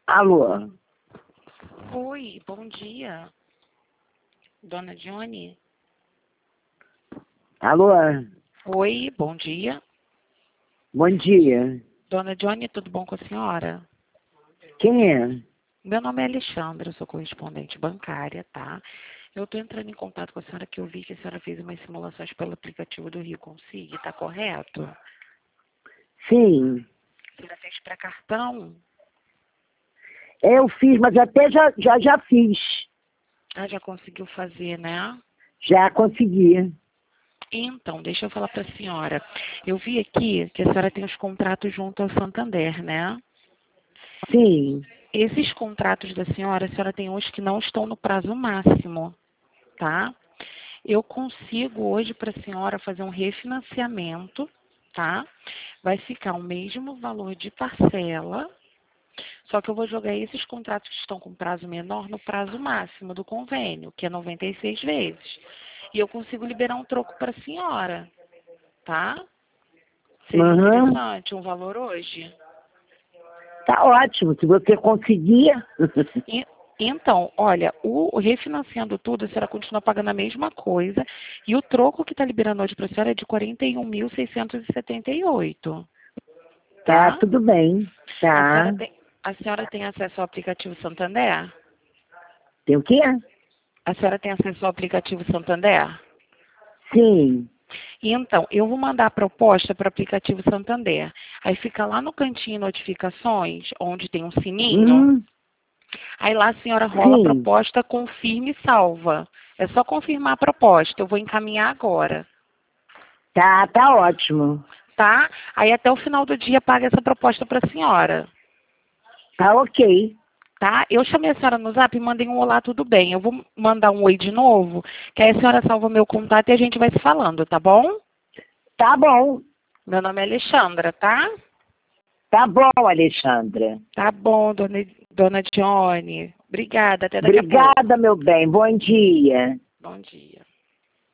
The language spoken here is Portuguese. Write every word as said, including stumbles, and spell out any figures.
Alô? Oi, bom dia. Dona Johnny? Alô? Oi, bom dia. Bom dia. Dona Johnny, tudo bom com a senhora? Quem é? Meu nome é Alexandra, eu sou correspondente bancária, tá? Eu estou entrando em contato com a senhora que eu vi que a senhora fez umas simulações pelo aplicativo do Rio Consig, tá correto? Sim. A senhora fez para cartão? Eu fiz, mas até já, já, já fiz. Ah, já conseguiu fazer, né? Já consegui. Então, deixa eu falar para a senhora. Eu vi aqui que a senhora tem os contratos junto ao Santander, né? Sim. Esses contratos da senhora, a senhora tem uns que não estão no prazo máximo, tá? Eu consigo hoje para a senhora fazer um refinanciamento, tá? Vai ficar o mesmo valor de parcela, só que eu vou jogar esses contratos que estão com prazo menor no prazo máximo do convênio, que é noventa e seis vezes. E eu consigo liberar um troco para a senhora, tá? Seria Uhum. interessante um valor hoje? Tá ótimo. Se você conseguir. E, então, olha, o, o refinanciando tudo, a senhora continua pagando a mesma coisa e o troco que está liberando hoje para a senhora é de quarenta e um mil seiscentos e setenta e oito, Tá, tá? tudo bem. A senhora Tá. tem, a senhora tem acesso ao aplicativo Santander? Tem o quê? A senhora tem acesso ao aplicativo Santander? Sim. E então, eu vou mandar a proposta para o aplicativo Santander. Aí fica lá no cantinho notificações, onde tem um sininho. Hum, Aí lá a senhora rola a sim. proposta, confirme e salva. É só confirmar a proposta. Eu vou encaminhar agora, Tá, tá ótimo. tá? Aí até o final do dia paga essa proposta para a senhora, Tá ok. tá? Eu chamei a senhora no Zap e mandei um olá, tudo bem. Eu vou mandar um oi de novo, que aí a senhora salva meu contato e a gente vai se falando, tá bom? Tá bom. Meu nome é Alexandra, tá? Tá bom, Alexandra. Tá bom, dona, dona Johnny. Obrigada, até daqui a pouco. Obrigada, meu bem. Bom dia. Bom dia.